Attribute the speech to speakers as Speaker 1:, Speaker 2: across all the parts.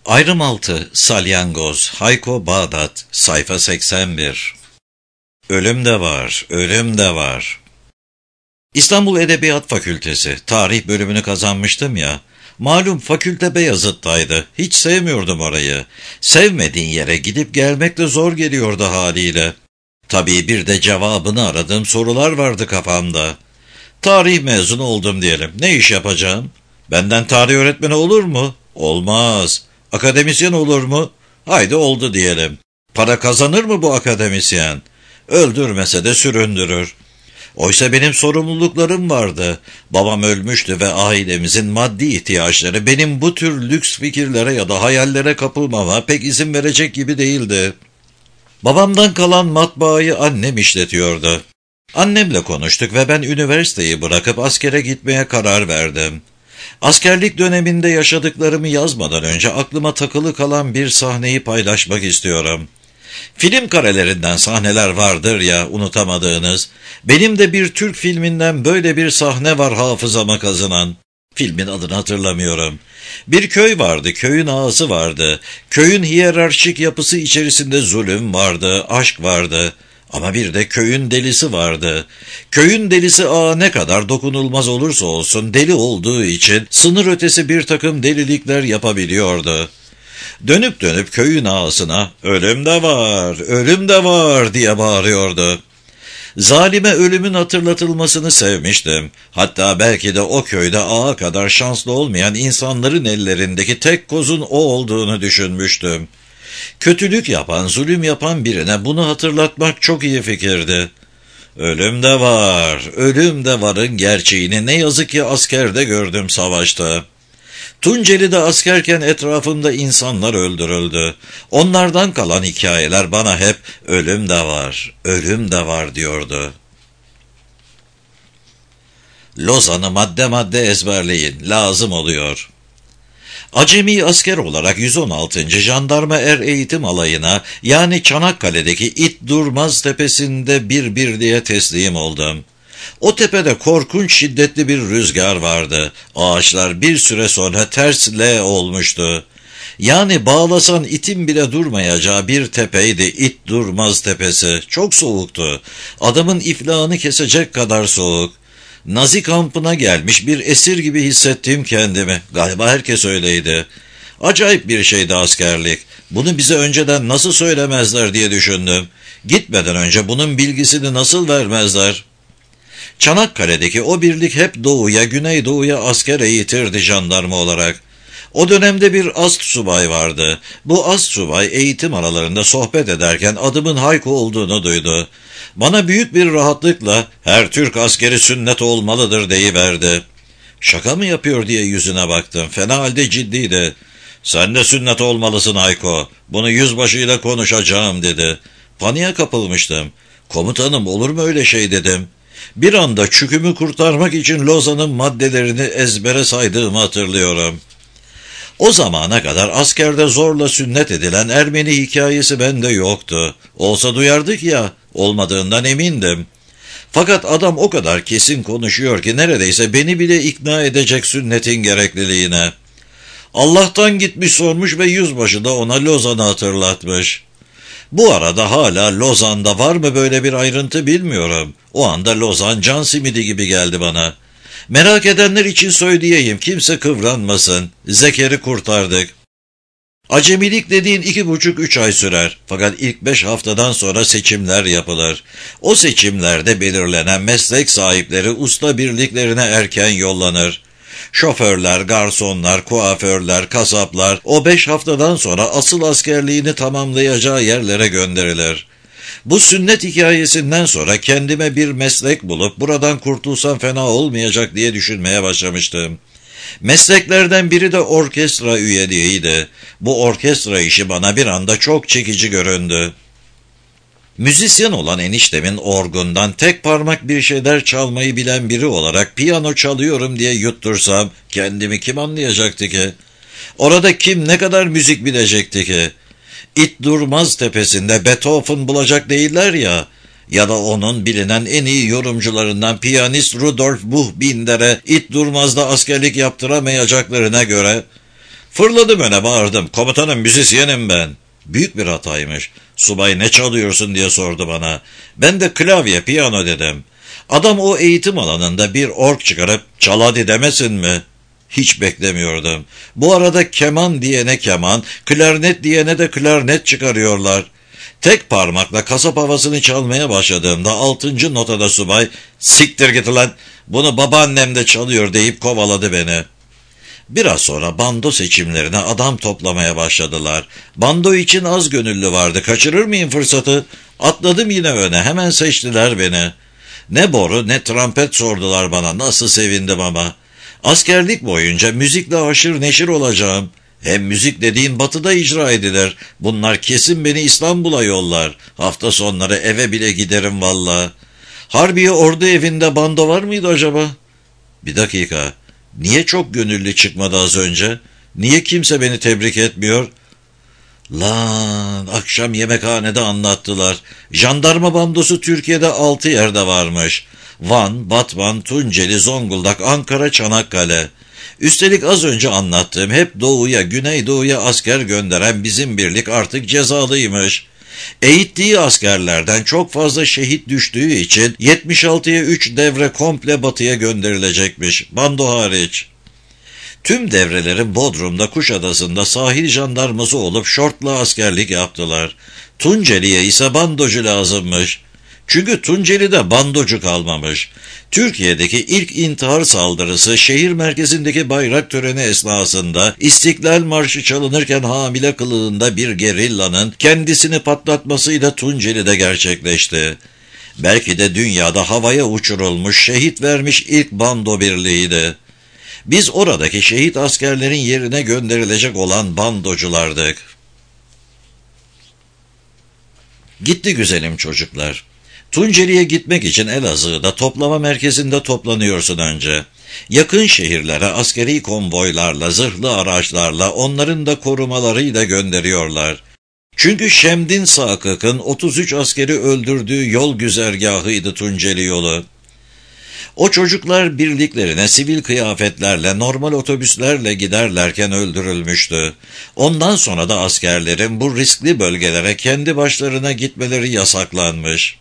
Speaker 1: Ayrım 6 Salyangoz Hayko Bağdat sayfa 81. Ölüm de var, ölüm de var. İstanbul Edebiyat Fakültesi tarih bölümünü kazanmıştım ya. Malum fakülte Beyazıt'taydı. Hiç sevmiyordum orayı. Sevmediğin yere gidip gelmek de zor geliyordu haliyle. Tabii bir de cevabını aradığım sorular vardı kafamda. Tarih mezunu oldum diyelim. Ne iş yapacağım? Benden tarih öğretmeni olur mu? Olmaz. Akademisyen olur mu? Haydi oldu diyelim. Para kazanır mı bu akademisyen? Öldürmese de süründürür. Oysa benim sorumluluklarım vardı. Babam ölmüştü ve ailemizin maddi ihtiyaçları benim bu tür lüks fikirlere ya da hayallere kapılmama pek izin verecek gibi değildi. Babamdan kalan matbaayı annem işletiyordu. Annemle konuştuk ve ben üniversiteyi bırakıp askere gitmeye karar verdim. Askerlik döneminde yaşadıklarımı yazmadan önce aklıma takılı kalan bir sahneyi paylaşmak istiyorum. Film karelerinden sahneler vardır ya unutamadığınız. Benim de bir Türk filminden böyle bir sahne var hafızama kazınan. Filmin adını hatırlamıyorum. Bir köy vardı, köyün ağası vardı. Köyün hiyerarşik yapısı içerisinde zulüm vardı, aşk vardı. Ama bir de köyün delisi vardı. Köyün delisi ağa ne kadar dokunulmaz olursa olsun deli olduğu için sınır ötesi bir takım delilikler yapabiliyordu. Dönüp dönüp köyün ağasına "Ölüm de var, ölüm de var" diye bağırıyordu. Zalime ölümün hatırlatılmasını sevmiştim. Hatta belki de o köyde ağa kadar şanslı olmayan insanların ellerindeki tek kozun o olduğunu düşünmüştüm. Kötülük yapan, zulüm yapan birine bunu hatırlatmak çok iyi fikirdi. Ölüm de var, ölüm de varın gerçeğini ne yazık ki askerde gördüm savaşta. Tunceli'de askerken etrafımda insanlar öldürüldü. Onlardan kalan hikayeler bana hep ölüm de var, ölüm de var diyordu. Lozan'ı madde madde ezberleyin, lazım oluyor. Acemi asker olarak 116. Jandarma Er Eğitim Alayı'na yani Çanakkale'deki İt Durmaz Tepesi'nde bir birliğe teslim oldum. O tepede korkunç şiddetli bir rüzgar vardı. Ağaçlar bir süre sonra ters L olmuştu. Yani bağlasan itin bile durmayacağı bir tepeydi İt Durmaz Tepesi. Çok soğuktu. Adamın iflahını kesecek kadar soğuk. Nazi kampına gelmiş bir esir gibi hissettim kendimi. Galiba herkes öyleydi. Acayip bir şeydi askerlik. Bunu bize önceden nasıl söylemezler diye düşündüm. Gitmeden önce bunun bilgisini nasıl vermezler? Çanakkale'deki o birlik hep doğuya, güneydoğuya asker eğitirdi jandarma olarak. O dönemde bir astsubay vardı. Bu astsubay eğitim aralarında sohbet ederken adımın Hayko olduğunu duydu. Bana büyük bir rahatlıkla "Her Türk askeri sünnet olmalıdır" deyiverdi. Şaka mı yapıyor diye yüzüne baktım. Fena halde ciddiydi. "Sen de sünnet olmalısın Hayko. Bunu yüzbaşıyla konuşacağım" dedi. Paniğe kapılmıştım. "Komutanım olur mu öyle şey?" dedim. Bir anda çükümü kurtarmak için Lozan'ın maddelerini ezbere saydığımı hatırlıyorum. O zamana kadar askerde zorla sünnet edilen Ermeni hikayesi bende yoktu. Olsa duyardık ya, olmadığından emindim. Fakat adam o kadar kesin konuşuyor ki neredeyse beni bile ikna edecek sünnetin gerekliliğine. Allah'tan gitmiş sormuş ve yüzbaşı da ona Lozan'ı hatırlatmış. Bu arada hala Lozan'da var mı böyle bir ayrıntı bilmiyorum. O anda Lozan can simidi gibi geldi bana. Merak edenler için söyleyeyim, kimse kıvranmasın. Zeker'i kurtardık. Acemilik dediğin 2,5-3 ay sürer. Fakat ilk 5 haftadan sonra seçimler yapılır. O seçimlerde belirlenen meslek sahipleri usta birliklerine erken yollanır. Şoförler, garsonlar, kuaförler, kasaplar o 5 haftadan sonra asıl askerliğini tamamlayacağı yerlere gönderilir. Bu sünnet hikayesinden sonra kendime bir meslek bulup buradan kurtulsam fena olmayacak diye düşünmeye başlamıştım. Mesleklerden biri de orkestra üyeliğiydi. Bu orkestra işi bana bir anda çok çekici göründü. Müzisyen olan eniştemin orgundan tek parmak bir şeyler çalmayı bilen biri olarak piyano çalıyorum diye yuttursam kendimi kim anlayacaktı ki? Orada kim ne kadar müzik bilecekti ki? İt Durmaz Tepesi'nde Beethoven bulacak değiller ya, ya da onun bilinen en iyi yorumcularından piyanist Rudolf Buchbinder'e İt Durmaz'da askerlik yaptıramayacaklarına göre, Fırladım öne, bağırdım. Komutanım, müzisyenim ben. Büyük bir hataymış. Subay ne çalıyorsun diye sordu bana. Ben de klavye, piyano dedim. Adam o eğitim alanında bir org çıkarıp çal hadi demesin mi? Hiç beklemiyordum. Bu arada keman diyene keman, klarnet diyene de klarnet çıkarıyorlar. Tek parmakla kasap havasını çalmaya başladığımda 6. notada subay, siktir git lan, bunu babaannem de çalıyor deyip kovaladı beni. Biraz sonra bando seçimlerine adam toplamaya başladılar. Bando için az gönüllü vardı, kaçırır mıyım fırsatı? Atladım yine öne, hemen seçtiler beni. Ne boru ne trompet sordular bana, nasıl sevindim ama. Askerlik boyunca müzikle aşırı neşir olacağım. Hem müzik dediğin batıda icra edilir. Bunlar kesin beni İstanbul'a yollar. Hafta sonları eve bile giderim valla. Harbiye Ordu Evi'nde bando var mıydı acaba? Bir dakika. Niye çok gönüllü çıkmadı az önce? Niye kimse beni tebrik etmiyor? Lan, akşam yemekhanede anlattılar. Jandarma bandosu Türkiye'de 6 yerde varmış. Van, Batman, Tunceli, Zonguldak, Ankara, Çanakkale. Üstelik az önce anlattığım hep doğuya, güneydoğuya asker gönderen bizim birlik artık cezalıymış. Eğittiği askerlerden çok fazla şehit düştüğü için 76'ya 3 devre komple batıya gönderilecekmiş, bando hariç. Tüm devrelerin Bodrum'da, Kuşadası'nda sahil jandarması olup şortla askerlik yaptılar. Tunceli'ye ise bandocu lazımmış. Çünkü Tunceli'de bandocu kalmamış. Türkiye'deki ilk intihar saldırısı şehir merkezindeki bayrak töreni esnasında İstiklal Marşı çalınırken hamile kılığında bir gerillanın kendisini patlatmasıyla Tunceli'de gerçekleşti. Belki de dünyada havaya uçurulmuş, şehit vermiş ilk bando birliğiydi. Biz oradaki şehit askerlerin yerine gönderilecek olan bandoculardık. Gitti güzelim çocuklar. Tunceli'ye gitmek için Elazığ'da toplama merkezinde toplanıyorsun önce. Yakın şehirlere askeri konvoylarla, zırhlı araçlarla, onların da korumalarıyla gönderiyorlar. Çünkü Şemdin Sakık'ın 33 askeri öldürdüğü yol güzergahıydı Tunceli yolu. O çocuklar birliklerine sivil kıyafetlerle, normal otobüslerle giderlerken öldürülmüştü. Ondan sonra da askerlerin bu riskli bölgelere kendi başlarına gitmeleri yasaklanmış.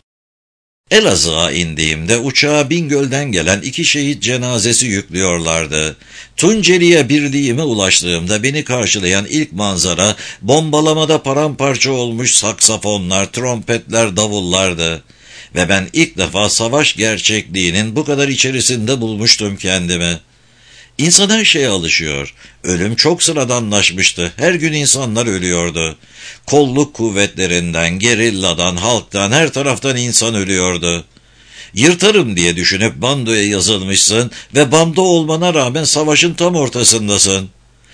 Speaker 1: Elazığ'a indiğimde uçağa Bingöl'den gelen 2 şehit cenazesi yüklüyorlardı. Tunceli'ye birliğime ulaştığımda beni karşılayan ilk manzara bombalamada paramparça olmuş saksafonlar, trompetler, davullardı. Ve ben ilk defa savaş gerçekliğinin bu kadar içerisinde bulmuştum kendimi. İnsan her şeye alışıyor. Ölüm çok sıradanlaşmıştı. Her gün insanlar ölüyordu. Kolluk kuvvetlerinden, gerilladan, halktan, her taraftan insan ölüyordu. Yırtarım diye düşünüp bandoya yazılmışsın ve bando olmana rağmen savaşın tam ortasındasın.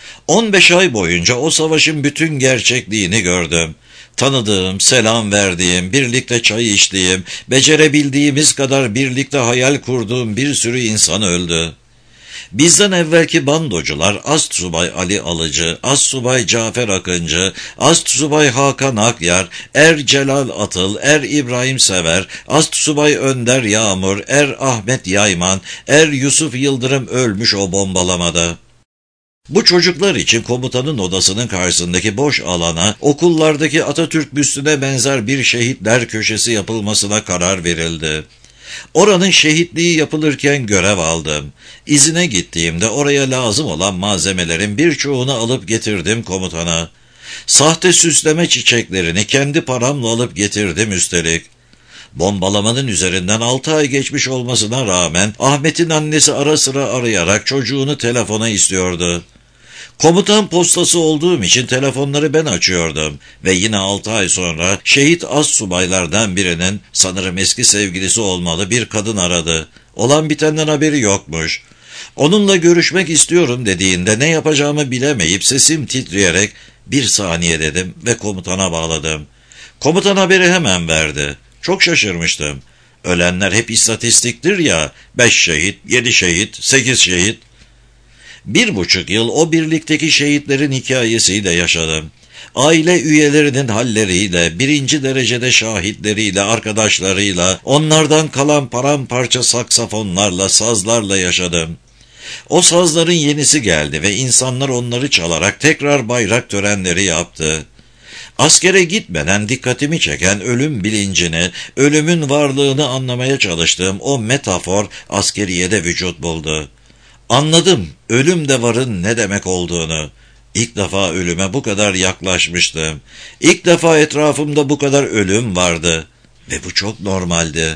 Speaker 1: 15 ay boyunca o savaşın bütün gerçekliğini gördüm. Tanıdığım, selam verdiğim, birlikte çay içtiğim, becerebildiğimiz kadar birlikte hayal kurduğum bir sürü insan öldü. Bizden evvelki bandocular Astsubay Ali Alıcı, Astsubay Cafer Akıncı, Astsubay Hakan Akyar, Celal Atıl, İbrahim Sever, Astsubay Önder Yağmur, Ahmet Yayman, Yusuf Yıldırım ölmüş o bombalamada. Bu çocuklar için komutanın odasının karşısındaki boş alana, okullardaki Atatürk büstüne benzer bir şehitler köşesi yapılmasına karar verildi. Oranın şehitliği yapılırken görev aldım. İzine gittiğimde oraya lazım olan malzemelerin birçoğunu alıp getirdim komutana. Sahte süsleme çiçeklerini kendi paramla alıp getirdim üstelik. Bombalamanın üzerinden 6 ay geçmiş olmasına rağmen Ahmet'in annesi ara sıra arayarak çocuğunu telefona istiyordu. Komutan postası olduğum için telefonları ben açıyordum ve yine 6 ay sonra şehit astsubaylardan birinin, sanırım eski sevgilisi olmalı, bir kadın aradı. Olan bitenden haberi yokmuş. Onunla görüşmek istiyorum dediğinde ne yapacağımı bilemeyip sesim titreyerek 1 saniye dedim ve komutana bağladım. Komutan haberi hemen verdi. Çok şaşırmıştım. Ölenler hep istatistiktir ya, 5 şehit, 7 şehit, 8 şehit. 1,5 yıl o birlikteki şehitlerin hikayesiyle yaşadım. Aile üyelerinin halleriyle, 1. derecede şahitleriyle, arkadaşlarıyla, onlardan kalan paramparça saksafonlarla, sazlarla yaşadım. O sazların yenisi geldi ve insanlar onları çalarak tekrar bayrak törenleri yaptı. Askere gitmeden dikkatimi çeken ölüm bilincini, ölümün varlığını anlamaya çalıştığım o metafor askeriyede vücut buldu. Anladım ölüm de varın ne demek olduğunu. İlk defa ölüme bu kadar yaklaşmıştım. İlk defa etrafımda bu kadar ölüm vardı. Ve bu çok normaldi.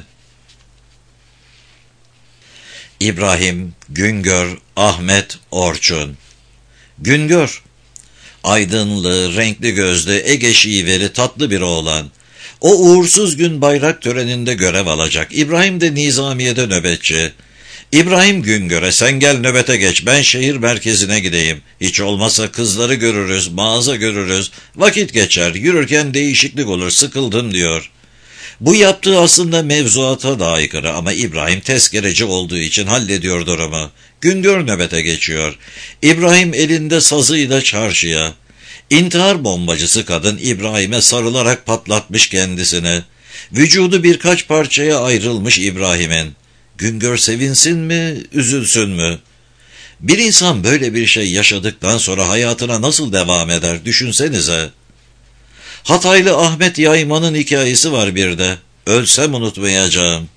Speaker 1: İbrahim, Güngör, Ahmet, Orçun. Güngör, aydınlı, renkli gözlü, Ege şiveli, tatlı bir oğlan. O uğursuz gün bayrak töreninde görev alacak. İbrahim de nizamiyede nöbetçi. İbrahim Güngör'e sen gel nöbete geç, ben şehir merkezine gideyim. Hiç olmazsa kızları görürüz, mağaza görürüz, vakit geçer, yürürken değişiklik olur, sıkıldım diyor. Bu yaptığı aslında mevzuata da aykırı ama İbrahim tezkereci olduğu için hallediyor durumu. Güngör nöbete geçiyor. İbrahim elinde sazıyla çarşıya. İntihar bombacısı kadın İbrahim'e sarılarak patlatmış kendisini. Vücudu birkaç parçaya ayrılmış İbrahim'in. Güngör sevinsin mi, üzülsün mü? Bir insan böyle bir şey yaşadıktan sonra hayatına nasıl devam eder düşünsenize. Hataylı Ahmet Yayman'ın hikayesi var bir de. Ölsem unutmayacağım.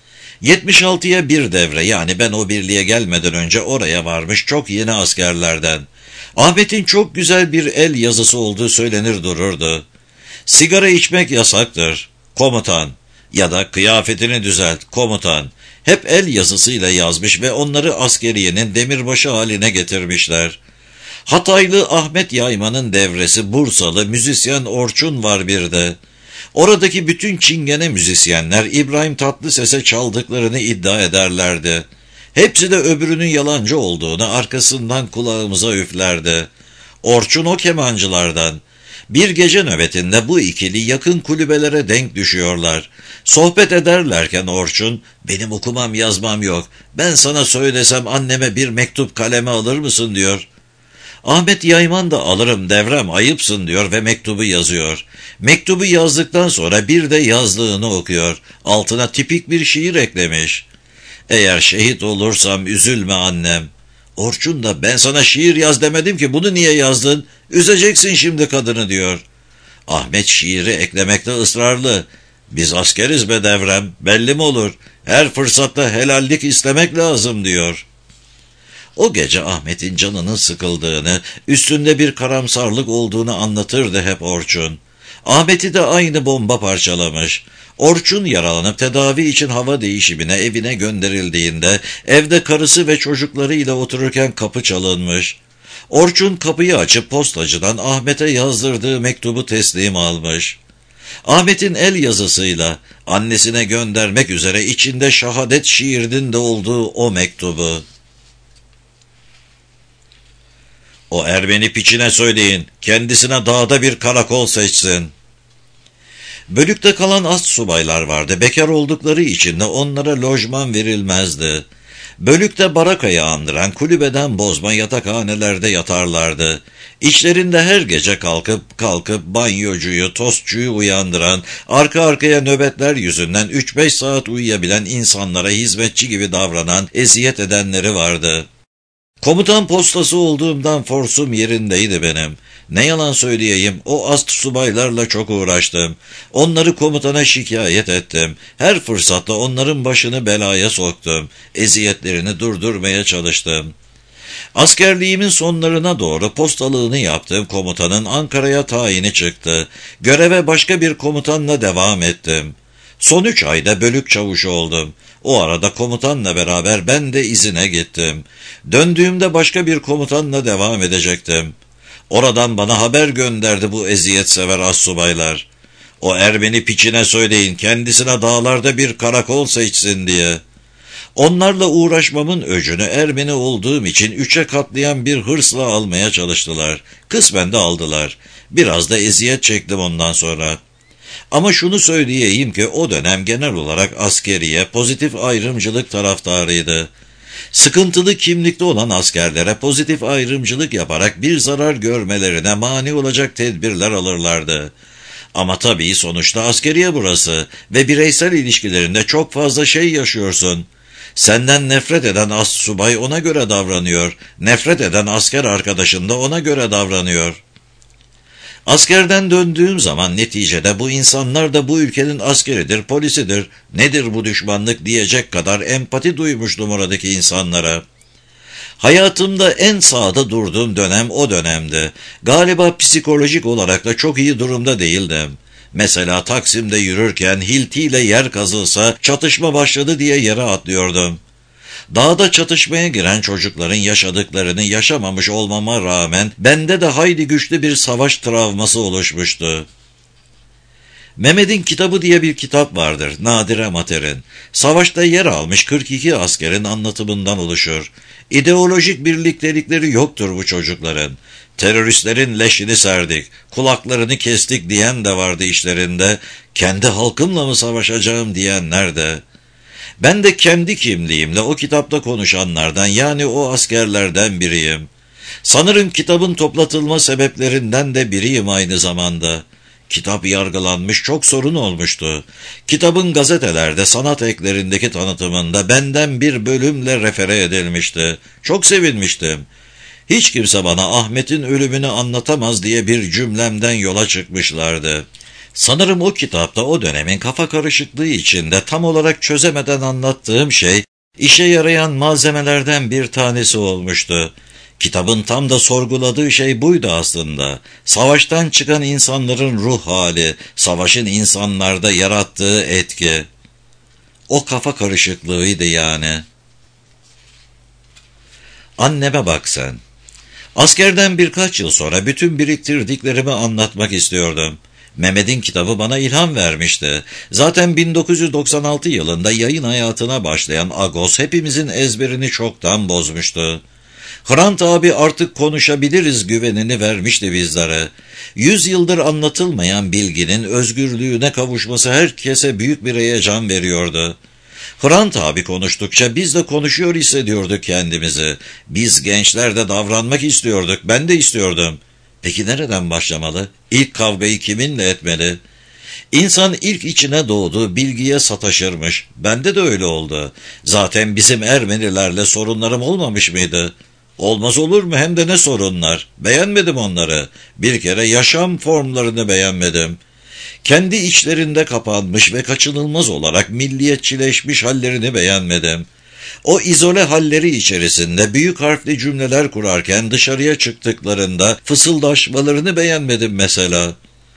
Speaker 1: 76'ya bir devre, yani ben o birliğe gelmeden önce oraya varmış çok yeni askerlerden. Ahmet'in çok güzel bir el yazısı olduğu söylenir dururdu. Sigara içmek yasaktır, komutan, ya da kıyafetini düzelt, komutan. Hep el yazısıyla yazmış ve onları askeriyenin demirbaşı haline getirmişler. Hataylı Ahmet Yayman'ın devresi Bursalı müzisyen Orçun var bir de. Oradaki bütün çingene müzisyenler İbrahim Tatlıses'e çaldıklarını iddia ederlerdi. Hepsi de öbürünün yalancı olduğunu arkasından kulağımıza üflerdi. Orçun o kemancılardan. Bir gece nöbetinde bu ikili yakın kulübelere denk düşüyorlar. Sohbet ederlerken Orçun, benim okumam yazmam yok, ben sana söylesem anneme bir mektup kaleme alır mısın diyor. Ahmet Yayman da alırım devrem ayıpsın diyor ve mektubu yazıyor. Mektubu yazdıktan sonra bir de yazdığını okuyor. Altına tipik bir şiir eklemiş. Eğer şehit olursam üzülme annem. Orçun da ben sana şiir yaz demedim ki bunu niye yazdın? Üzeceksin şimdi kadını diyor. Ahmet şiiri eklemekte ısrarlı. Biz askeriz be devrem, belli mi olur? Her fırsatta helallik istemek lazım diyor. O gece Ahmet'in canının sıkıldığını, üstünde bir karamsarlık olduğunu anlatırdı hep Orçun. Ahmet'i de aynı bomba parçalamış. Orçun yaralanıp tedavi için hava değişimine evine gönderildiğinde evde karısı ve çocuklarıyla otururken kapı çalınmış. Orçun kapıyı açıp postacıdan Ahmet'e yazdırdığı mektubu teslim almış. Ahmet'in el yazısıyla annesine göndermek üzere içinde şehadet şiirinin de olduğu o mektubu. O Ermeni piçine söyleyin, kendisine dağda bir karakol seçsin. Bölükte kalan astsubaylar vardı. Bekar oldukları için de onlara lojman verilmezdi. Bölükte barakayı andıran kulübeden bozma yatakhanelerde yatarlardı. İçlerinde her gece kalkıp banyocuyu, tostçuyu uyandıran, arka arkaya nöbetler yüzünden 3-5 saat uyuyabilen insanlara hizmetçi gibi davranan, eziyet edenleri vardı. Komutan postası olduğumdan forsum yerindeydi benim. Ne yalan söyleyeyim, o astsubaylarla çok uğraştım. Onları komutana şikayet ettim. Her fırsatta onların başını belaya soktum. Eziyetlerini durdurmaya çalıştım. Askerliğimin sonlarına doğru postalığını yaptığım komutanın Ankara'ya tayini çıktı. Göreve başka bir komutanla devam ettim. Son 3 ayda bölük çavuşu oldum. O arada komutanla beraber ben de izine gittim. Döndüğümde başka bir komutanla devam edecektim. Oradan bana haber gönderdi bu eziyetsever astsubaylar. O Ermeni piçine söyleyin kendisine dağlarda bir karakol seçsin diye. Onlarla uğraşmamın öcünü Ermeni olduğum için 3'e katlayan bir hırsla almaya çalıştılar. Kısmen de aldılar. Biraz da eziyet çektim ondan sonra. Ama şunu söyleyeyim ki o dönem genel olarak askeriye pozitif ayrımcılık taraftarıydı. Sıkıntılı kimlikte olan askerlere pozitif ayrımcılık yaparak bir zarar görmelerine mani olacak tedbirler alırlardı. Ama tabii sonuçta askeriye burası ve bireysel ilişkilerinde çok fazla şey yaşıyorsun. Senden nefret eden astsubay ona göre davranıyor. Nefret eden asker arkadaşın da ona göre davranıyor. Askerden döndüğüm zaman neticede bu insanlar da bu ülkenin askeridir, polisidir. Nedir bu düşmanlık diyecek kadar empati duymuştum oradaki insanlara. Hayatımda en sağda durduğum dönem o dönemdi. Galiba psikolojik olarak da çok iyi durumda değildim. Mesela Taksim'de yürürken hiltiyle yer kazılsa çatışma başladı diye yere atlıyordum. Dağda çatışmaya giren çocukların yaşadıklarını yaşamamış olmama rağmen bende de hayli güçlü bir savaş travması oluşmuştu. Mehmet'in Kitabı diye bir kitap vardır, Nadire Mater'in. Savaşta yer almış 42 askerin anlatımından oluşur. İdeolojik birliktelikleri yoktur bu çocukların. Teröristlerin leşini serdik, kulaklarını kestik diyen de vardı işlerinde. Kendi halkımla mı savaşacağım diyenler de. Ben de kendi kimliğimle o kitapta konuşanlardan, yani o askerlerden biriyim. Sanırım kitabın toplatılma sebeplerinden de biriyim aynı zamanda. Kitap yargılanmış, çok sorun olmuştu. Kitabın gazetelerde, sanat eklerindeki tanıtımında benden bir bölümle refere edilmişti. Çok sevinmiştim. Hiç kimse bana Ahmet'in ölümünü anlatamaz diye bir cümlemden yola çıkmışlardı. Sanırım o kitapta o dönemin kafa karışıklığı içinde tam olarak çözemeden anlattığım şey, işe yarayan malzemelerden bir tanesi olmuştu. Kitabın tam da sorguladığı şey buydu aslında. Savaştan çıkan insanların ruh hali, savaşın insanlarda yarattığı etki. O kafa karışıklığıydı yani. Anneme bak sen. Askerden birkaç yıl sonra bütün biriktirdiklerimi anlatmak istiyordum. Mehmet'in Kitabı bana ilham vermişti. Zaten 1996 yılında yayın hayatına başlayan Agos hepimizin ezberini çoktan bozmuştu. Hrant abi artık konuşabiliriz güvenini vermişti bizlere. 100 yıldır anlatılmayan bilginin özgürlüğüne kavuşması herkese büyük bir heyecan veriyordu. Hrant abi konuştukça biz de konuşuyor hissediyorduk kendimizi. Biz gençler de davranmak istiyorduk, ben de istiyordum. Peki nereden başlamalı? İlk kavgayı kiminle etmeli? İnsan ilk içine doğduğu bilgiye sataşırmış. Bende de öyle oldu. Zaten bizim Ermenilerle sorunlarım olmamış mıydı? Olmaz olur mu? Hem de ne sorunlar. Beğenmedim onları. Bir kere yaşam formlarını beğenmedim. Kendi içlerinde kapanmış ve kaçınılmaz olarak milliyetçileşmiş hallerini beğenmedim. O izole halleri içerisinde büyük harfli cümleler kurarken dışarıya çıktıklarında fısıldaşmalarını beğenmedim mesela.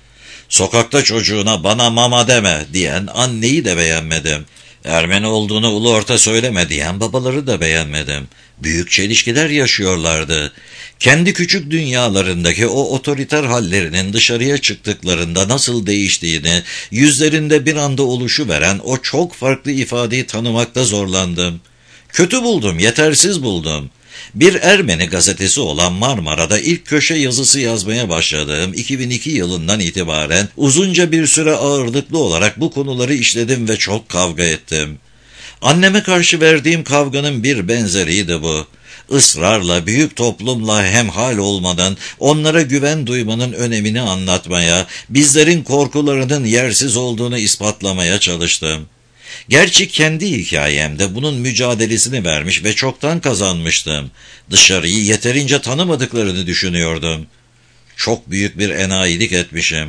Speaker 1: Sokakta çocuğuna bana mama deme diyen anneyi de beğenmedim. Ermeni olduğunu ulu orta söyleme diyen babaları da beğenmedim. Büyük çelişkiler yaşıyorlardı. Kendi küçük dünyalarındaki o otoriter hallerinin dışarıya çıktıklarında nasıl değiştiğini, yüzlerinde bir anda oluşuveren o çok farklı ifadeyi tanımakta zorlandım. Kötü buldum, yetersiz buldum. Bir Ermeni gazetesi olan Marmara'da ilk köşe yazısı yazmaya başladığım 2002 yılından itibaren uzunca bir süre ağırlıklı olarak bu konuları işledim ve çok kavga ettim. Anneme karşı verdiğim kavganın bir benzeriydi bu. Israrla büyük toplumla hemhal olmadan onlara güven duymanın önemini anlatmaya, bizlerin korkularının yersiz olduğunu ispatlamaya çalıştım. Gerçi kendi hikayemde bunun mücadelesini vermiş ve çoktan kazanmıştım. Dışarıyı yeterince tanımadıklarını düşünüyordum. Çok büyük bir enayilik etmişim.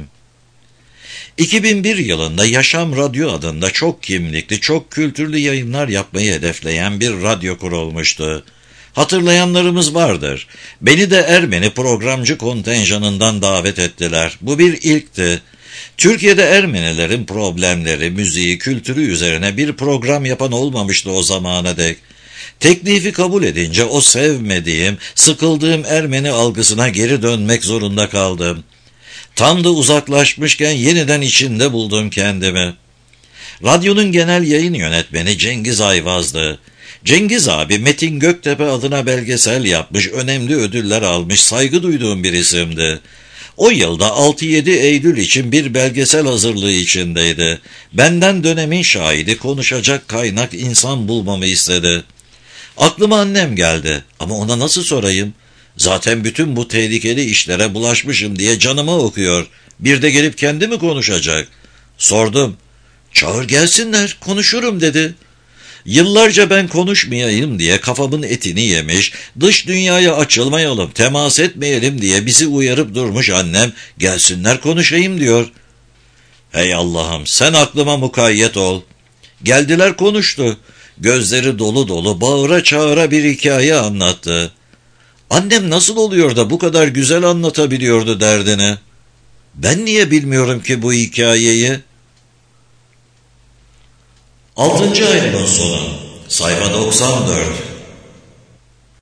Speaker 1: 2001 yılında Yaşam Radyo adında çok kimlikli, çok kültürlü yayınlar yapmayı hedefleyen bir radyo kurulmuştu. Hatırlayanlarımız vardır. Beni de Ermeni programcı kontenjanından davet ettiler. Bu bir ilkti. Türkiye'de Ermenilerin problemleri, müziği, kültürü üzerine bir program yapan olmamıştı o zamana dek. Teklifi kabul edince o sevmediğim, sıkıldığım Ermeni algısına geri dönmek zorunda kaldım. Tam da uzaklaşmışken yeniden içinde buldum kendimi. Radyonun genel yayın yönetmeni Cengiz Ayvaz'dı. Cengiz abi Metin Göktepe adına belgesel yapmış, önemli ödüller almış, saygı duyduğum bir isimdi. O yılda 6-7 Eylül için bir belgesel hazırlığı içindeydi. Benden dönemin şahidi, konuşacak kaynak insan bulmamı istedi. Aklıma annem geldi ama ona nasıl sorayım? Zaten bütün bu tehlikeli işlere bulaşmışım diye canıma okuyor. Bir de gelip kendi mi konuşacak? Sordum. Çağır gelsinler, konuşurum dedi. Yıllarca ben konuşmayayım diye kafamın etini yemiş, dış dünyaya açılmayalım, temas etmeyelim diye bizi uyarıp durmuş annem, gelsinler konuşayım diyor. Hey Allah'ım, sen aklıma mukayyet ol. Geldiler, konuştu. Gözleri dolu dolu, bağıra çağıra bir hikaye anlattı. Annem nasıl oluyor da bu kadar güzel anlatabiliyordu derdini? Ben niye bilmiyorum ki bu hikayeyi? 6. ayının sonu. Sayfa 94.